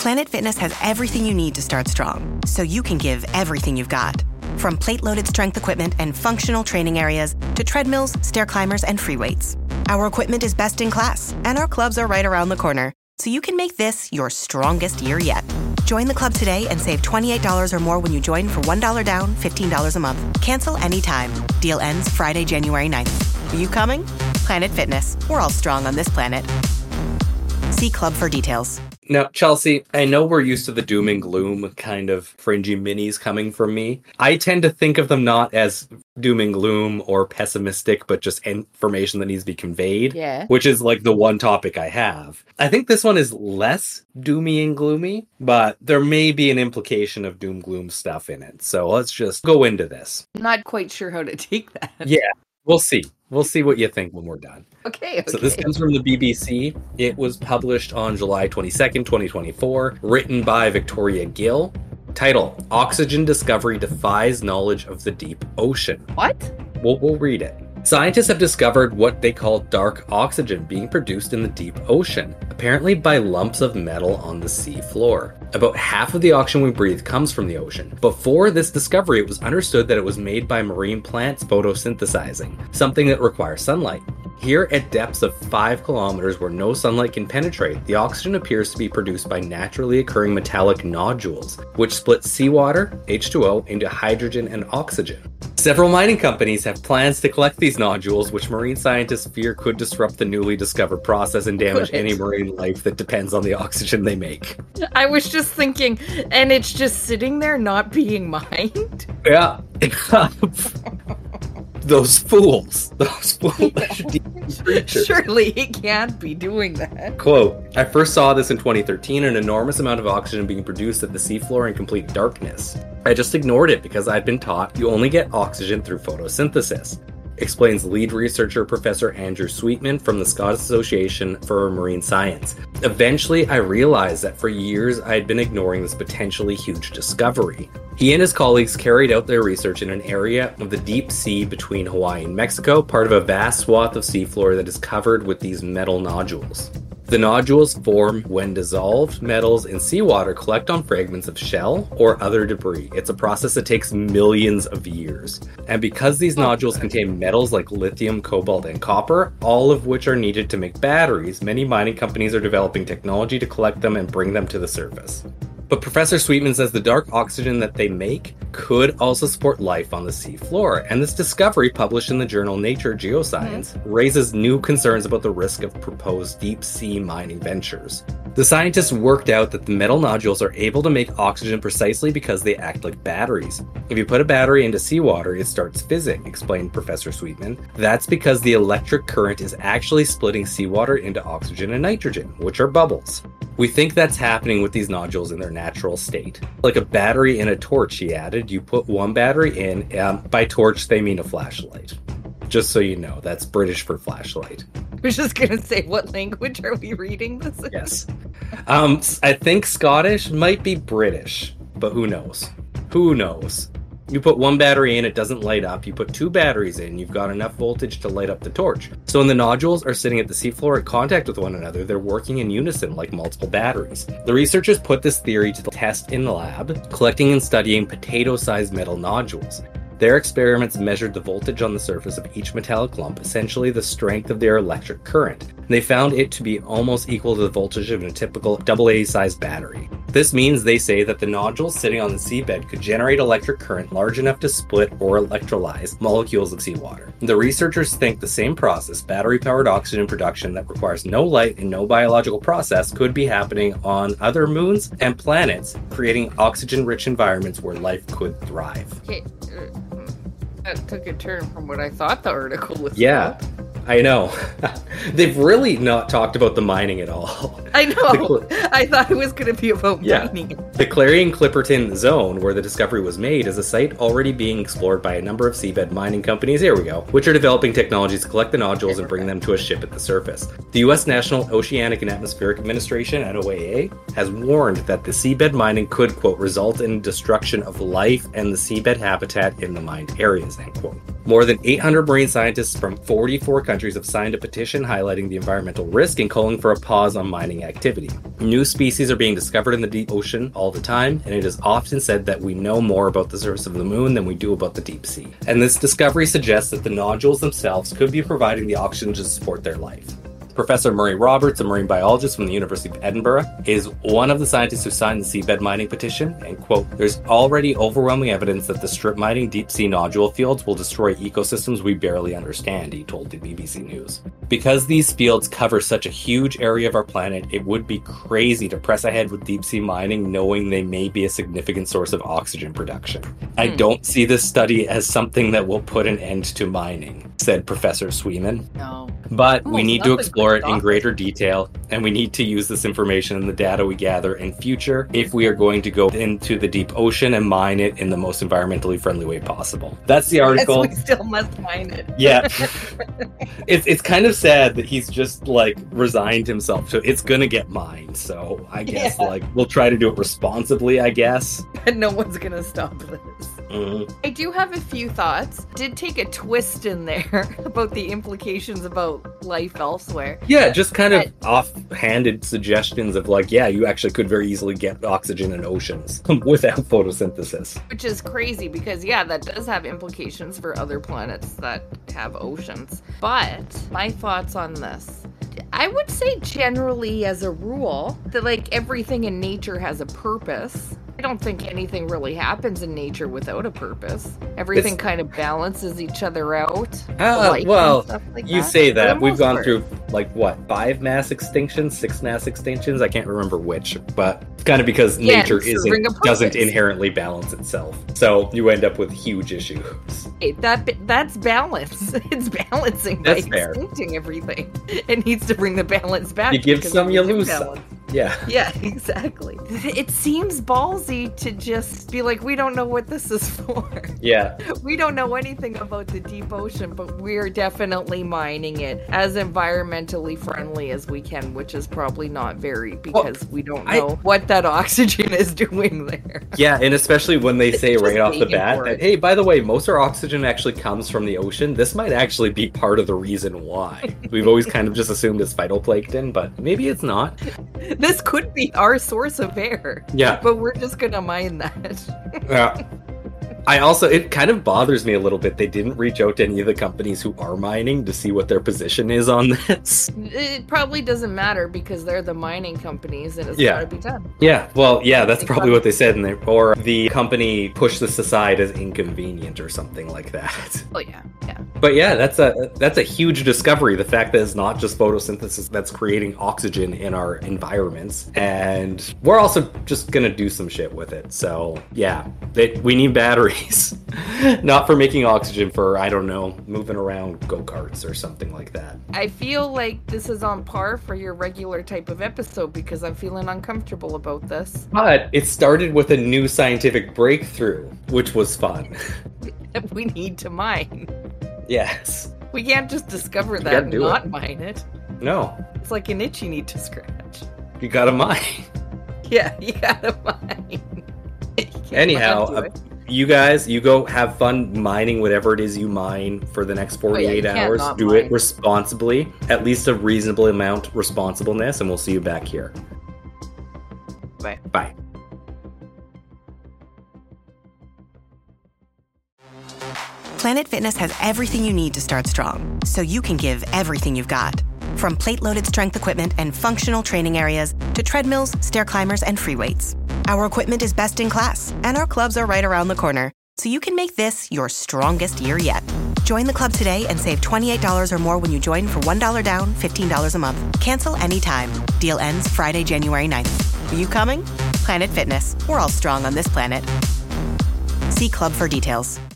Planet Fitness has everything you need to start strong, so you can give everything you've got. From plate-loaded strength equipment and functional training areas to treadmills, stair climbers, and free weights. Our equipment is best in class, and our clubs are right around the corner, so you can make this your strongest year yet. Join the club today and save $28 or more when you join for $1 down, $15 a month. Cancel anytime. Deal ends Friday, January 9th. Are you coming? Planet Fitness. We're all strong on this planet. See club for details. Now, Chelsea, I know we're used to the doom and gloom kind of fringy minis coming from me. I tend to think of them not as doom and gloom or pessimistic, but just information that needs to be conveyed, which is like the one topic I have. I think this one is less doomy and gloomy, but there may be an implication of doom gloom stuff in it. So let's just go into this. I'm not quite sure how to take that. Yeah, we'll see. We'll see what you think when we're done. Okay. So this comes from the BBC. It was published on July 22nd, 2024, written by Victoria Gill. Title, Oxygen Discovery Defies Knowledge of the Deep Ocean. What? We'll read it. Scientists have discovered what they call dark oxygen being produced in the deep ocean, apparently by lumps of metal on the sea floor. About half of the oxygen we breathe comes from the ocean. Before this discovery, it was understood that it was made by marine plants photosynthesizing, something that requires sunlight. Here, at depths of 5 kilometers where no sunlight can penetrate, the oxygen appears to be produced by naturally occurring metallic nodules, which split seawater, H2O, into hydrogen and oxygen. Several mining companies have plans to collect these nodules, which marine scientists fear could disrupt the newly discovered process and damage any marine life that depends on the oxygen they make. I was just thinking, and it's just sitting there not being mined? Yeah. Those fools. Surely he can't be doing that. Quote, I first saw this in 2013, an enormous amount of oxygen being produced at the seafloor in complete darkness. I just ignored it because I'd been taught you only get oxygen through photosynthesis, explains lead researcher Professor Andrew Sweetman from the Scottish Association for Marine Science. Eventually, I realized that for years I had been ignoring this potentially huge discovery. He and his colleagues carried out their research in an area of the deep sea between Hawaii and Mexico, part of a vast swath of seafloor that is covered with these metal nodules. The nodules form when dissolved metals in seawater collect on fragments of shell or other debris. It's a process that takes millions of years. And because these nodules contain metals like lithium, cobalt, and copper, all of which are needed to make batteries, many mining companies are developing technology to collect them and bring them to the surface. But Professor Sweetman says the dark oxygen that they make could also support life on the sea floor, and this discovery, published in the journal Nature Geoscience, raises new concerns about the risk of proposed deep-sea mining ventures. The scientists worked out that the metal nodules are able to make oxygen precisely because they act like batteries. If you put a battery into seawater, it starts fizzing, explained Professor Sweetman. That's because the electric current is actually splitting seawater into oxygen and nitrogen, which are bubbles. We think that's happening with these nodules in their natural state. Like a battery in a torch, he added. You put one battery in, by torch they mean a flashlight. Just so you know, that's British for flashlight. I was just going to say, what language are we reading this in? Yes. I think Scottish, might be British, but who knows? Who knows? You put one battery in, it doesn't light up. You put two batteries in, you've got enough voltage to light up the torch. So when the nodules are sitting at the seafloor in contact with one another, they're working in unison like multiple batteries. The researchers put this theory to the test in the lab, collecting and studying potato-sized metal nodules. Their experiments measured the voltage on the surface of each metallic lump, essentially the strength of their electric current. They found it to be almost equal to the voltage of a typical AA-sized battery. This means, they say, that the nodules sitting on the seabed could generate electric current large enough to split or electrolyze molecules of seawater. The researchers think the same process, battery-powered oxygen production that requires no light and no biological process, could be happening on other moons and planets, creating oxygen-rich environments where life could thrive. Okay, that took a turn from what I thought the article was about. I know. They've really not talked about the mining at all. I know. I thought it was going to be about mining. The Clarion-Clipperton Zone, where the discovery was made, is a site already being explored by a number of seabed mining companies, which are developing technologies to collect the nodules and bring them to a ship at the surface. The U.S. National Oceanic and Atmospheric Administration, NOAA, has warned that the seabed mining could, quote, result in destruction of life and the seabed habitat in the mined areas, end quote. More than 800 marine scientists from 44 countries have signed a petition highlighting the environmental risk and calling for a pause on mining activity. New species are being discovered in the deep ocean all the time, and it is often said that we know more about the surface of the moon than we do about the deep sea. And this discovery suggests that the nodules themselves could be providing the oxygen to support their life. Professor Murray Roberts, a marine biologist from the University of Edinburgh, is one of the scientists who signed the seabed mining petition, and quote, "There's already overwhelming evidence that the strip mining deep sea nodule fields will destroy ecosystems we barely understand," he told the BBC News. "Because these fields cover such a huge area of our planet, it would be crazy to press ahead with deep sea mining knowing they may be a significant source of oxygen production. I don't see this study as something that will put an end to mining," said Professor Sweeman. No. But we need to explore it in greater detail, and we need to use this information and the data we gather in future if we are going to go into the deep ocean and mine it in the most environmentally friendly way possible. That's the article. Yes, we still must mine it. Yeah. It's kind of sad that he's just like resigned himself to it's gonna get mined. So I guess like we'll try to do it responsibly, I guess. But no one's gonna stop this. Mm-hmm. I do have a few thoughts. Did take a twist in there about the implications about life elsewhere. Yeah, just kind of offhanded suggestions of like, yeah, you actually could very easily get oxygen in oceans without photosynthesis. Which is crazy because, yeah, that does have implications for other planets that have oceans. But my thoughts on this. I would say generally as a rule that like everything in nature has a purpose. I don't think anything really happens in nature without a purpose. Everything kind of balances each other out. Well, like you that. say that. We've gone through, like, what, 5 mass extinctions, 6 mass extinctions? I can't remember which, but it's kind of because nature doesn't inherently balance itself. So you end up with huge issues. Hey, that's balance. It's balancing by extincting everything. It needs to bring the balance back. You give some, you lose some. Yeah. Yeah, exactly. It seems ballsy to just be like, we don't know what this is for. Yeah. We don't know anything about the deep ocean, but we're definitely mining it as environmentally friendly as we can, which is probably not very because we don't know what that oxygen is doing there. Yeah, and especially when they say right off the bat that, hey, by the way, most of our oxygen actually comes from the ocean. This might actually be part of the reason why. We've always kind of just assumed it's phytoplankton, but maybe it's not. This could be our source of air. Yeah. But we're just going to mine that. Yeah. It kind of bothers me a little bit. They didn't reach out to any of the companies who are mining to see what their position is on this. It probably doesn't matter because they're the mining companies and it's got to be done. Yeah, well, yeah, that's probably what they said. Or the company pushed this aside as inconvenient or something like that. Oh, yeah. But yeah, that's a huge discovery. The fact that it's not just photosynthesis that's creating oxygen in our environments. And we're also just going to do some shit with it. So yeah, we need batteries. Not for making oxygen, for, I don't know, moving around go-karts or something like that. I feel like this is on par for your regular type of episode because I'm feeling uncomfortable about this. But it started with a new scientific breakthrough, which was fun. We need to mine. Yes. We can't just discover that and not mine it. No. It's like an itch you need to scratch. You gotta mine. Yeah, you gotta mine. Anyhow, you guys, you go have fun mining whatever it is you mine for the next 48 hours. Do it responsibly, at least a reasonable amount responsibleness, and we'll see you back here. Bye. Bye. Planet Fitness has everything you need to start strong, so you can give everything you've got. From plate-loaded strength equipment and functional training areas to treadmills, stair climbers, and free weights. Our equipment is best in class, and our clubs are right around the corner, so you can make this your strongest year yet. Join the club today and save $28 or more when you join for $1 down, $15 a month. Cancel anytime. Deal ends Friday, January 9th. Are you coming? Planet Fitness. We're all strong on this planet. See club for details.